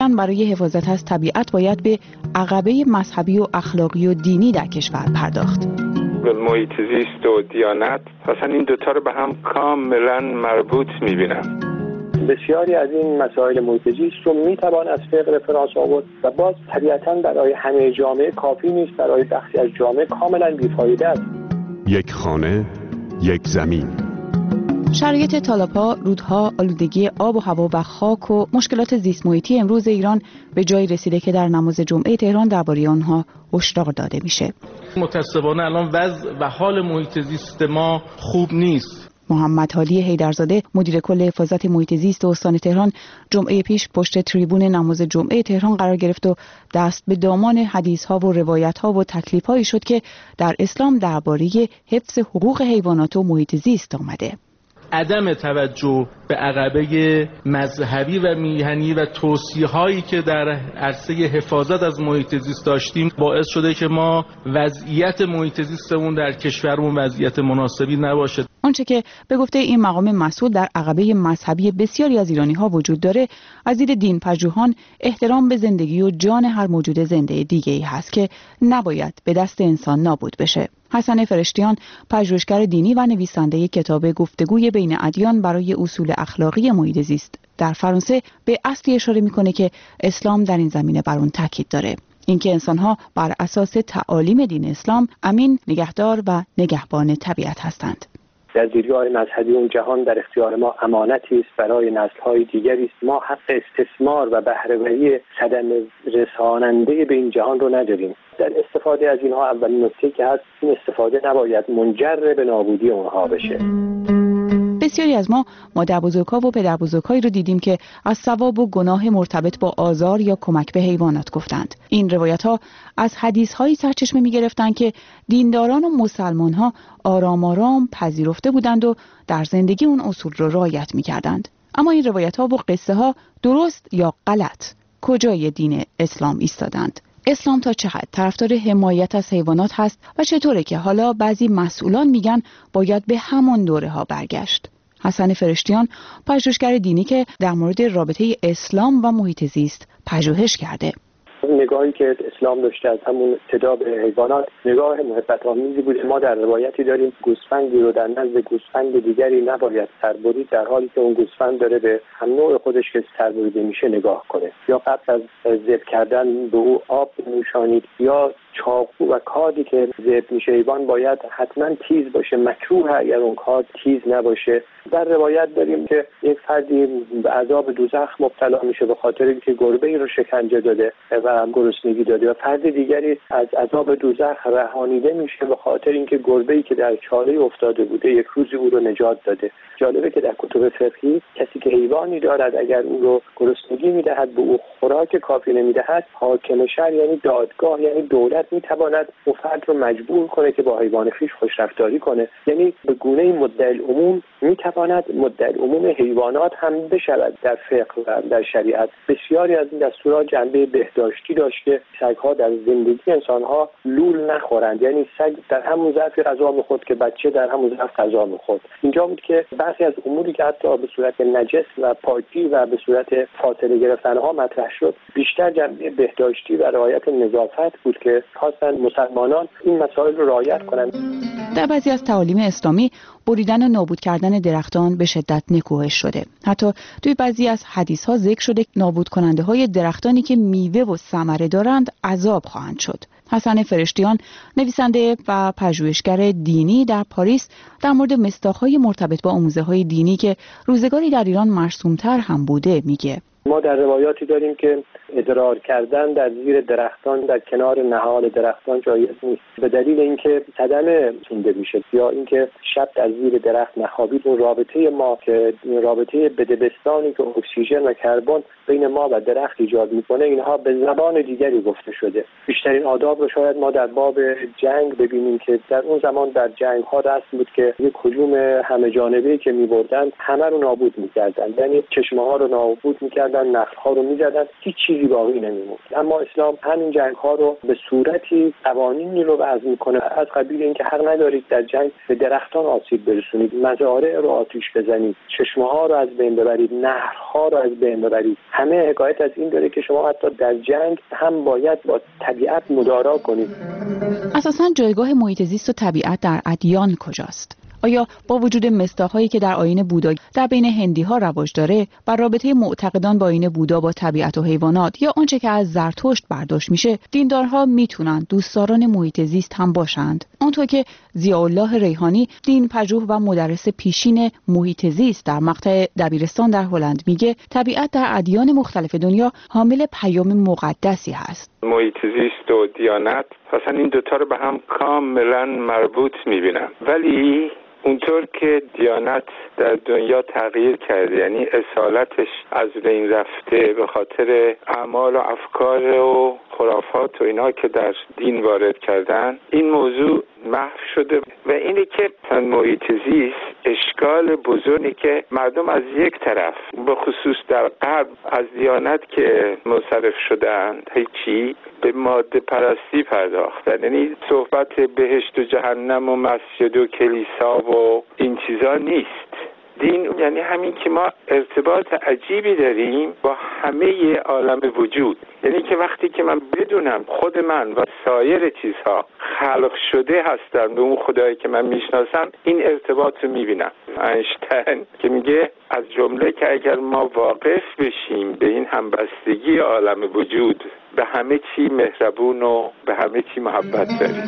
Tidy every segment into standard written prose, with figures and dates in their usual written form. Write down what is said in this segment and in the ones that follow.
برای حفاظت از طبیعت باید به عقبه مذهبی و اخلاقی و دینی در کشور پرداخت. محیط زیست و دیانت اصلا این دوتا رو به هم کاملا مربوط می‌بینم. بسیاری از این مسائل محیط زیست رو میتوان از فقه رفرانس آورد و باز طبیعتاً برای همه جامعه کافی نیست، برای بخشی از جامعه کاملا بیفایده است. یک خانه، یک زمین. شرایط تالاب‌ها، رودها، آلودگی آب و هوا و خاک و مشکلات زیست محیطی امروز ایران به جایی رسیده که در نماز جمعه تهران درباره آنها هشدار داده میشه. متأسفانه الان وضع و حال محیط زیست ما خوب نیست. محمد حالی حیدرزاده مدیر کل حفاظت محیط زیست استان تهران جمعه پیش پشت تریبون نماز جمعه تهران قرار گرفت و دست به دامان حدیث‌ها و روایت‌ها و تکلیف‌هایی شد که در اسلام درباره حفظ حقوق حیوانات و محیط زیست آمده. عدم توجه به عقبه مذهبی و میهنی و توصیه‌هایی که در عرصه حفاظت از محیط زیست داشتیم باعث شده که ما وضعیت محیط زیستمون در کشورمون وضعیت مناسبی نباشه. آنچه که به گفته این مقام مسئول در عقبه مذهبی بسیاری از ایرانی‌ها وجود داره، از دید دین پژوهان احترام به زندگی و جان هر موجود زنده دیگه‌ای هست که نباید به دست انسان نابود بشه. حسن فرشتیان پژوهشگر دینی و نویسنده کتاب گفتگوی بین ادیان برای اصول اخلاقی محیط زیست در فرانسه به اصلی اشاره میکنه که اسلام در این زمینه بر اون تاکید داره، اینکه انسان‌ها بر اساس تعالیم دین اسلام امین، نگهدار و نگهبان طبیعت هستند. در دیدگاه مذهبی اون جهان در اختیار ما امانتی است برای نسل‌های دیگری است. ما حق استثمار و بهره‌وری صدمه رساننده به این جهان رو نداریم. در استفاده از اینها اولین نکته که هست این استفاده نباید منجر به نابودی اونها بشه. بسیاری از ما مادربزرگ‌ها و پدربزرگ‌هایی رو دیدیم که از ثواب و گناه مرتبط با آزار یا کمک به حیوانات گفتند. این روایت‌ها از حدیث‌هایی سرچشمه می‌گرفتند که دینداران و مسلمان‌ها آرام آرام پذیرفته بودند و در زندگی اون اصول رو رعایت می‌کردند. اما این روایت‌ها و قصه‌ها درست یا غلط کجای دین اسلام ایستادند؟ اسلام تا چه حد طرفدار حمایت از حیوانات هست و چطوره که حالا بعضی مسئولان میگن باید به همون دوره ها برگشت؟ حسن فرشتیان پژوهشگر دینی که در مورد رابطه اسلام و محیط زیست پژوهش کرده. نگاهی که اسلام داشته از همون ابتدا به حیوانات نگاه محبت آمیزی بود. ما در روایتی داریم گوسفندی رو در نزد گوسفند دیگری نباید سربرید، در حالی که اون گوسفند داره به هم نوع خودش که سربریده میشه نگاه کنه، یا قبل از ذبح کردن به او آب نوشانید، یا چاقو و کادی که ذبح میشه حیوان باید حتما تیز باشه، مکروه اگر اون کاد تیز نباشه. در روایت داریم که یک فردی به عذاب دوزخ مبتلا میشه به خاطر اینکه گربه‌ای رو شکنجه داده و گرسنگی داده، و فرد دیگری از عذاب دوزخ رهانیده میشه به خاطر اینکه گربه‌ای که در چاله افتاده بوده یک روزی او رو نجات داده. جالبه که در کتب فقهی کسی که حیوانی دارد اگر او رو گرسنگی میدهد به او خوراک کافی نمیدهد، حاکم شهر یعنی دادگاه یعنی دولت میتواند اون فرد رو مجبور کنه که با حیوان خویش خوشرفتاری کنه. یعنی به گونه مدعی العموم میتواند مدعی العموم حیوانات هم بشود. در فقه و در شریعت بسیاری از این دستورات جنبه بهداشتی داشت که سگ‌ها در زندگی انسان‌ها لول نخورند، یعنی سگ در همون ظرف غذا می‌خورد که بچه در همون ظرف غذا می‌خورد. اینجا بود که برخی از اموری که حتی به صورت نجس و پاکی و به صورت فاصله گرفتن‌ها مطرح شد بیشتر جنبه بهداشتی و رعایت نظافت بود که خواستن مسلمانان این مسائل رو رعایت کنند. در بعضی از تعالیم اسلامی بریدن و نابود کردن درختان به شدت نکوهش شده. حتی توی بعضی از حدیث‌ها ذکر شده نابود کننده های درختانی که میوه و ثمره دارند عذاب خواهند شد. حسن فرشتیان نویسنده و پژوهشگر دینی در پاریس در مورد مصداق‌های مرتبط با آموزه‌های دینی که روزگاری در ایران مرسوم‌تر هم بوده میگه. ما در روایاتی داریم که ادرار کردن در زیر درختان در کنار نهال درختان جایز نیست به دلیل اینکه صدمه سونده میشه، یا اینکه شب در زیر درخت نخوابید. اون رابطه ما که رابطه بدبستانی که اکسیژن و کربن بین ما و درخت ایجاد میکنه، اینها به زبان دیگری گفته شده. بیشترین آداب رو شاید ما در باب جنگ ببینیم که در اون زمان در جنگ ها رسم بود که یک هجوم همه جانبه‌ای که می‌بردن همه رو نابود می‌کردن، یعنی چشمه ها رو نابود می‌کردن میکردن، نخل‌ها رو میزدن، هیچ چیزی باقی نمیموند. اما اسلام همین جنگ‌ها رو به صورتی قوانینی رو وضع میکنه از قبیل اینکه حق ندارید در جنگ به درختان آسیب برسونید، مزارع رو آتش بزنید، چشمه‌ها رو از بین ببرید، نهرها رو از بین ببرید. همه حکایت از این داره که شما حتی در جنگ هم باید با طبیعت مدارا کنید. اساساً جایگاه محیط زیست و طبیعت در ادیان کجاست؟ آیا با وجود مصداق‌هایی که در آیین بودا در بین هندی‌ها رواج داره، بر رابطه معتقدان با آیین بودا با طبیعت و حیوانات یا آنچه که از زرتشت برداشت میشه، دیندارها میتونن دوستداران محیط زیست هم باشند؟ اونطور که ضیاءالله ریحانی، دین پژوه و مدرس پیشین محیط زیست در مقطع دبیرستان در هلند میگه، طبیعت در ادیان مختلف دنیا حامل پیام مقدسی هست. محیط زیست و دیانت اصلا این دوتا رو به هم کاملا مربوط میبینم، ولی اونطور که دیانت در دنیا تغییر کرده، یعنی اصالتش از بین رفته به خاطر اعمال و افکار و خرافات و اینا که در دین وارد کردن، این موضوع محو شده. و اینه که محیط زیست اشکال بزرگی که مردم از یک طرف به خصوص در غرب از دیانت که منصرف شدند هیچی به ماده پرستی پرداختن، یعنی صحبت بهشت و جهنم و مسجد و کلیسا و این چیزا نیست. دین یعنی همین که ما ارتباط عجیبی داریم با همه عالم وجود، یعنی که وقتی که من بدونم خود من و سایر چیزها خلق شده هستن به اون خدایی که من میشناسم، این ارتباط رو میبینم. اینشتین که میگه از جمله که اگر ما واقف بشیم به این همبستگی عالم وجود، به همه چی مهربون و به همه چی محبت داریم.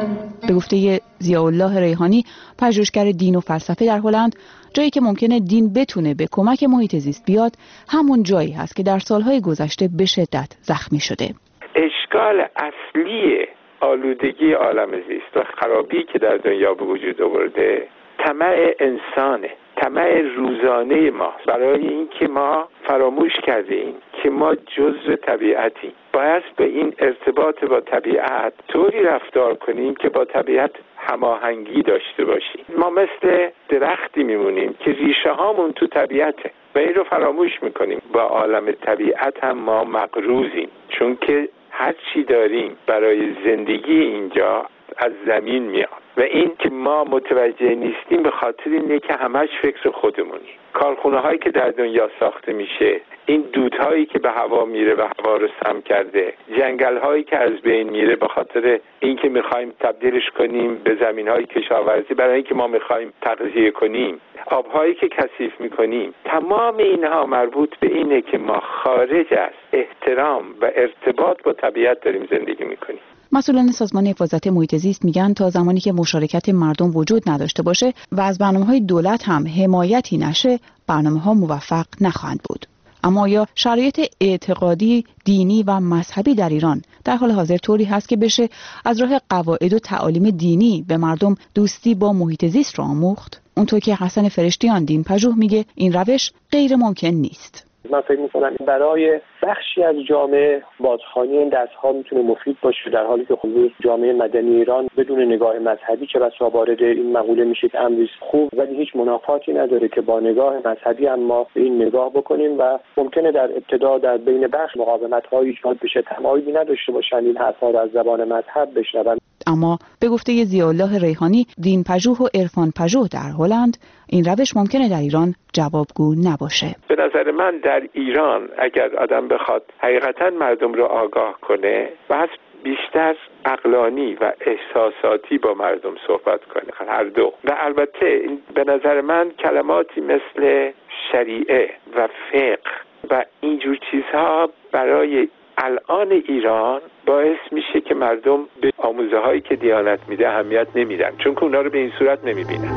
به گفته ضیاءالله ریحانی، پژوهشگر دین و فلسفه در هلند، جایی که ممکنه دین بتونه به کمک محیط زیست بیاد، همون جایی هست که در سالهای گذشته به شدت زخمی شده. اشکال اصلی آلودگی عالم زیست و خرابی که در دنیا به وجود آورده، طمع انسانه، طمع روزانه ما، برای اینکه ما فراموش کردیم که ما جزء طبیعتیم. باید به این ارتباط با طبیعت طوری رفتار کنیم که با طبیعت هماهنگی داشته باشیم. ما مثل درختی میمونیم که ریشه هامون تو طبیعته و این رو فراموش میکنیم. با عالم طبیعت هم ما مقروضیم، چون که هر چی داریم برای زندگی اینجا از زمین میاد و این که ما متوجه نیستیم به خاطر اینه که همش فکر خودمونیم. کارخونه هایی که در دنیا ساخته میشه، این دودهایی که به هوا میره و هوا رو سم کرده، جنگل هایی که از بین میره به خاطر اینکه میخوایم تبدیلش کنیم به زمین های کشاورزی برای اینکه ما میخوایم تغذیه کنیم، آبهایی که کثیف میکنیم، تمام اینها مربوط به اینه که ما خارج از احترام و ارتباط با طبیعت داریم زندگی میکنیم. مسئولان سازمان حفاظت محیط زیست میگن تا زمانی که مشارکت مردم وجود نداشته باشه و از برنامه‌های دولت هم حمایتی نشه، برنامه‌ها موفق نخواهند بود. اما یا شرایط اعتقادی، دینی و مذهبی در ایران در حال حاضر طوری هست که بشه از راه قواعد و تعالیم دینی به مردم دوستی با محیط زیست را آموخت؟ اونطور که حسن فرشتیان، دین پژوه، میگه این روش غیر ممکن نیست. من فکر می‌کنم برای بخشی از جامعه بازخوانی این دست‌ها میتونه مفید باشه، در حالی که خصوص جامعه مدنی ایران بدون نگاه مذهبی چه بسا وارد این مقوله میشه که امری خوب ولی هیچ منافاتی نداره که با نگاه مذهبی هم ما به این نگاه بکنیم و ممکنه در ابتدا در بین بخش مقاومت‌های ایجاد بشه، تمایلی نداشته باشن این حرفا رو از زبان مذهب بشنون. اما به گفته ضیاءالله ریحانی، دین پژوه و عرفان پژوه در هلند، این روش ممکنه در ایران جوابگو نباشه. به نظر من در ایران اگر آدم بخواد حقیقتا مردم رو آگاه کنه و بیشتر عقلانی و احساساتی با مردم صحبت کنه، هر دو. و البته به نظر من کلماتی مثل شریعه و فقه و اینجور چیزها برای الان ایران باعث میشه که مردم به آموزه هایی که دیانت میده اهمیت نمیدن، چون که اونا رو به این صورت نمیبینن.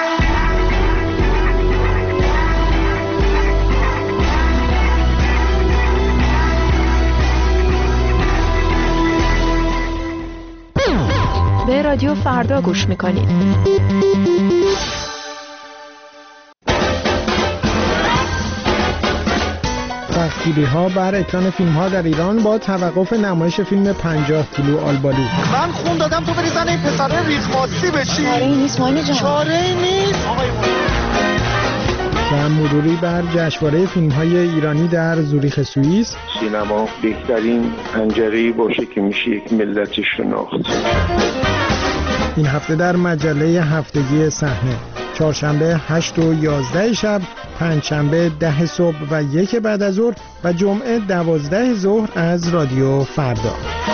به رادیو فردا گوش میکنید. دستگیری‌ها بر اکران فیلم‌ها در ایران با توقف نمایش فیلم 50 کیلو آلبالو. من خون دادم تو بری زن این پسره ریخماسی بشی. چاره ای نیست ماینه جان. چاره ای نیست. و مروری بر جشنواره فیلم‌های ایرانی در زوریخ سوئیس. سینما بهترین پنجره‌ای باشه که میشه یک ملت شناخت. این هفته در مجله هفتگی صحنه، چهارشنبه 8 و 11 شب، پنجشنبه 10 صبح و 1 بعد از ظهر و جمعه 12 ظهر از رادیو فردا.